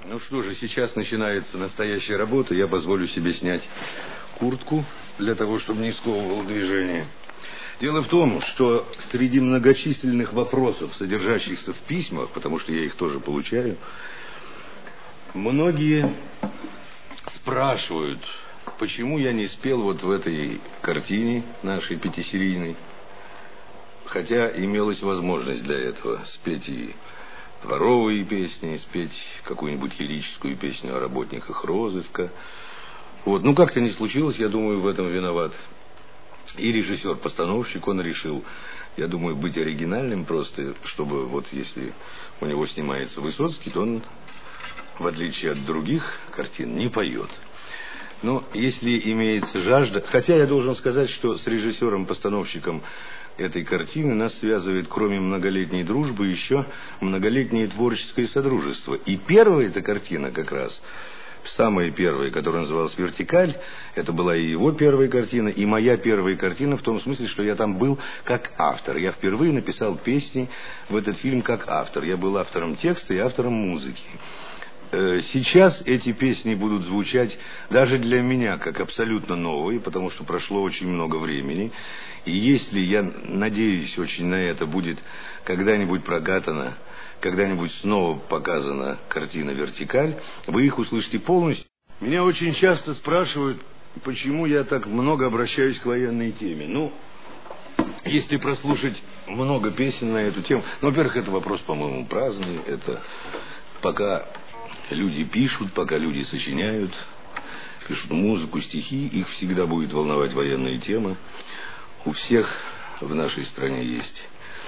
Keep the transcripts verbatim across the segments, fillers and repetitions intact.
Ну что же, сейчас начинается настоящая работа. Я позволю себе снять куртку для того, чтобы не сковывало движение. Дело в том, что среди многочисленных вопросов, содержащихся в письмах, потому что я их тоже получаю, многие спрашивают, почему я не спел вот в этой картине нашей пятисерийной, хотя имелась возможность для этого спеть и дворовые песни, спеть какую-нибудь лирическую песню о работниках розыска. Вот. Ну, как-то не случилось, я думаю, в этом виноват и режиссер-постановщик. Он решил, я думаю, быть оригинальным просто, чтобы вот если у него снимается Высоцкий, то он, в отличие от других картин, не поет. Но если имеется жажда... Хотя я должен сказать, что с режиссером-постановщиком этой картины нас связывает, кроме многолетней дружбы, еще многолетнее творческое содружество. И первая эта картина как раз, самая первая, которая называлась «Вертикаль», это была и его первая картина, и моя первая картина, в том смысле, что я там был как автор. Я впервые написал песни в этот фильм как автор. Я был автором текста и автором музыки. Сейчас эти песни будут звучать даже для меня как абсолютно новые, потому что прошло очень много времени. И если, я надеюсь очень на это, будет когда-нибудь прокатана, когда-нибудь снова показана картина «Вертикаль», вы их услышите полностью. Меня очень часто спрашивают, почему я так много обращаюсь к военной теме. Ну, если прослушать много песен на эту тему... Ну, во-первых, это вопрос, по-моему, праздный. Это пока... Люди пишут, пока люди сочиняют, пишут музыку, стихи, их всегда будет волновать военная тема. У всех в нашей стране есть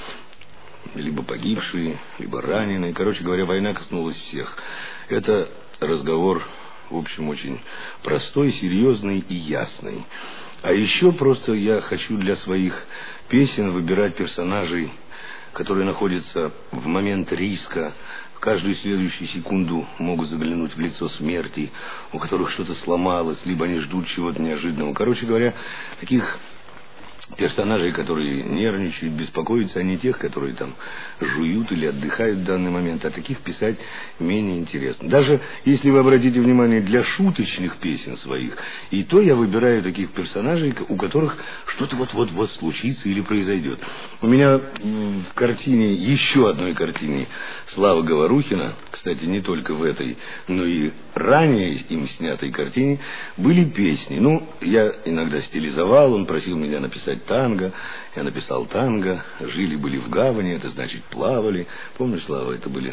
либо погибшие, либо раненые. Короче говоря, война коснулась всех. Это разговор, в общем, очень простой, серьезный и ясный. А еще просто я хочу для своих песен выбирать персонажей, которые находятся в момент риска, каждую следующую секунду могут заглянуть в лицо смерти, у которых что-то сломалось, либо они ждут чего-то неожиданного. Короче говоря, таких персонажей, которые нервничают, беспокоятся, а не тех, которые там жуют или отдыхают в данный момент, а таких писать менее интересно. Даже если вы обратите внимание, для шуточных песен своих, и то я выбираю таких персонажей, у которых что-то вот-вот-вот случится или произойдет. У меня в картине, еще одной картине Славы Говорухина, кстати, не только в этой, но и ранее им снятой картине, были песни. Ну, я иногда стилизовал, он просил меня написать танго, я написал танго. Жили-были в гавани, это значит плавали. Помнишь, Слава, это были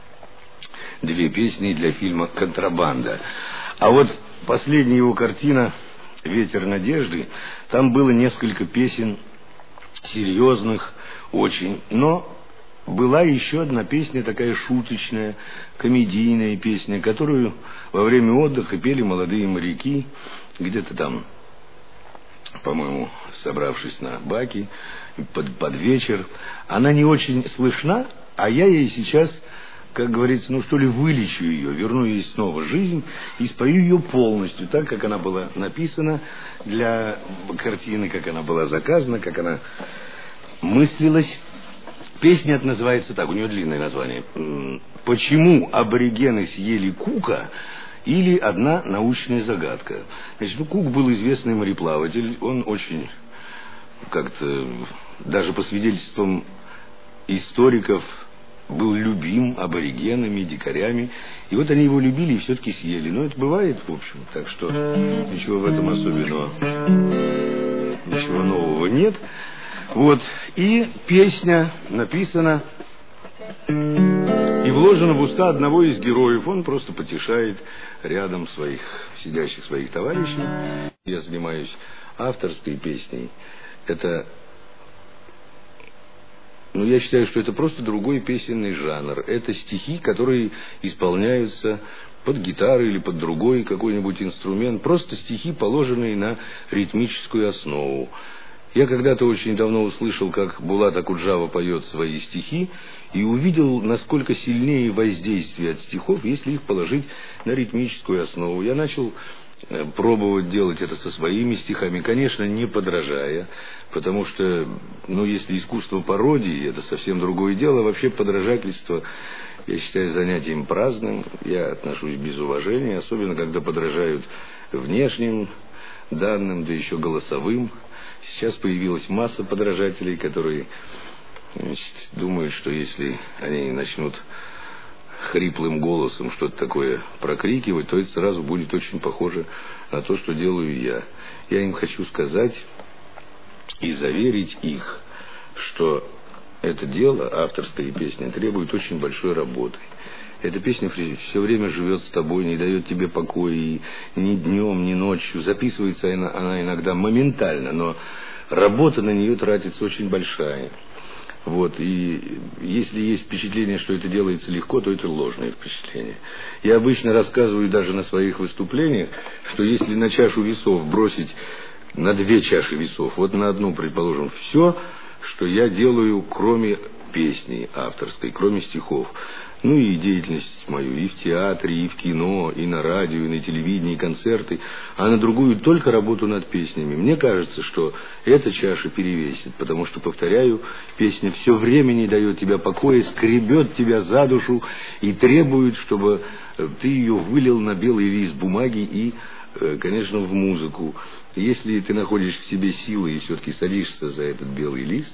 две песни для фильма «Контрабанда». А вот последняя его картина «Ветер надежды», там было несколько песен серьезных очень, но была еще одна песня, такая шуточная, комедийная песня, которую во время отдыха пели молодые моряки, где-то там, по-моему, собравшись на баке под, под вечер. Она не очень слышна, а я ей сейчас, как говорится, ну что ли, вылечу ее, верну ей снова жизнь и спою ее полностью, так, как она была написана для картины, как она была заказана, как она мыслилась. Песня эта называется так, у нее длинное название. «Почему аборигены съели Кука?» Или «Одна научная загадка». Значит, ну, Кук был известный мореплаватель. Он очень, как-то, даже по свидетельствам историков, был любим аборигенами, дикарями. И вот они его любили и все-таки съели. Но это бывает, в общем. Так что ничего в этом особенного, ничего нового нет. Вот. И песня написана и вложена в уста одного из героев. Он просто потешает рядом своих, сидящих своих товарищей. Я занимаюсь авторской песней. Это, ну, я считаю, что это просто другой песенный жанр. Это стихи, которые исполняются под гитару или под другой какой-нибудь инструмент. Просто стихи, положенные на ритмическую основу. Я когда-то очень давно услышал, как Булат Акуджава поет свои стихи, и увидел, насколько сильнее воздействие от стихов, если их положить на ритмическую основу. Я начал пробовать делать это со своими стихами, конечно, не подражая, потому что, ну, если искусство пародии, это совсем другое дело. Вообще подражательство я считаю занятием праздным, я отношусь без уважения, особенно когда подражают внешним данным, да еще голосовым. Сейчас появилась масса подражателей, которые, значит, думают, что если они начнут хриплым голосом что-то такое прокрикивать, то это сразу будет очень похоже на то, что делаю я. Я им хочу сказать и заверить их, что это дело, авторская песня, требует очень большой работы. Эта песня все время живет с тобой, не дает тебе покоя и ни днем, ни ночью. Записывается она, она иногда моментально, но работа на нее тратится очень большая. Вот, и если есть впечатление, что это делается легко, то это ложное впечатление. Я обычно рассказываю даже на своих выступлениях, что если на чашу весов бросить, на две чаши весов, вот на одну, предположим, все, что я делаю, кроме песни авторской, кроме стихов, ну и деятельность мою и в театре, и в кино, и на радио, и на телевидении, и концерты, а на другую только работу над песнями. Мне кажется, что эта чаша перевесит, потому что, повторяю, песня все время не дает тебе покоя, скребет тебя за душу и требует, чтобы ты ее вылил на белый лист бумаги и, конечно, в музыку. Если ты находишь в себе силы и все-таки садишься за этот белый лист,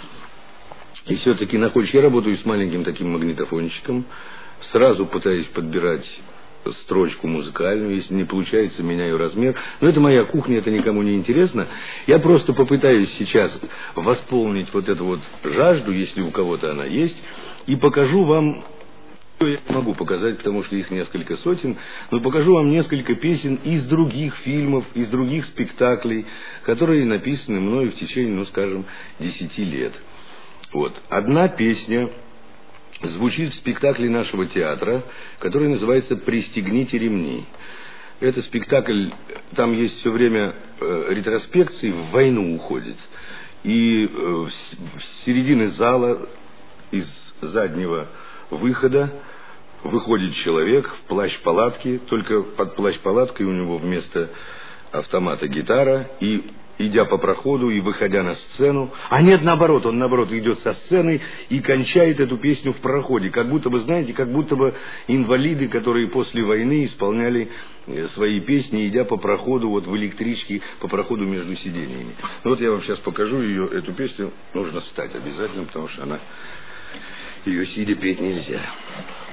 и все-таки находишь... Я работаю с маленьким таким магнитофончиком, сразу пытаюсь подбирать строчку музыкальную, если не получается, меняю размер. Но это моя кухня, это никому не интересно. Я просто попытаюсь сейчас восполнить вот эту вот жажду, если у кого-то она есть, и покажу вам... Я могу показать, потому что их несколько сотен, но покажу вам несколько песен из других фильмов, из других спектаклей, которые написаны мною в течение, ну, скажем, десяти лет. Вот. Одна песня звучит в спектакле нашего театра, который называется «Пристегните ремни». Это спектакль, там есть все время э, ретроспекции, в войну уходит. И э, с середины зала, из заднего выхода, выходит человек в плащ-палатке, только под плащ-палаткой у него вместо автомата гитара, и идя по проходу и выходя на сцену, а нет, наоборот, он наоборот идет со сцены и кончает эту песню в проходе, как будто бы, знаете, как будто бы инвалиды, которые после войны исполняли свои песни, идя по проходу, вот в электричке, по проходу между сидениями. Ну, вот я вам сейчас покажу ее, эту песню, нужно встать обязательно, потому что она, ее сидя петь нельзя.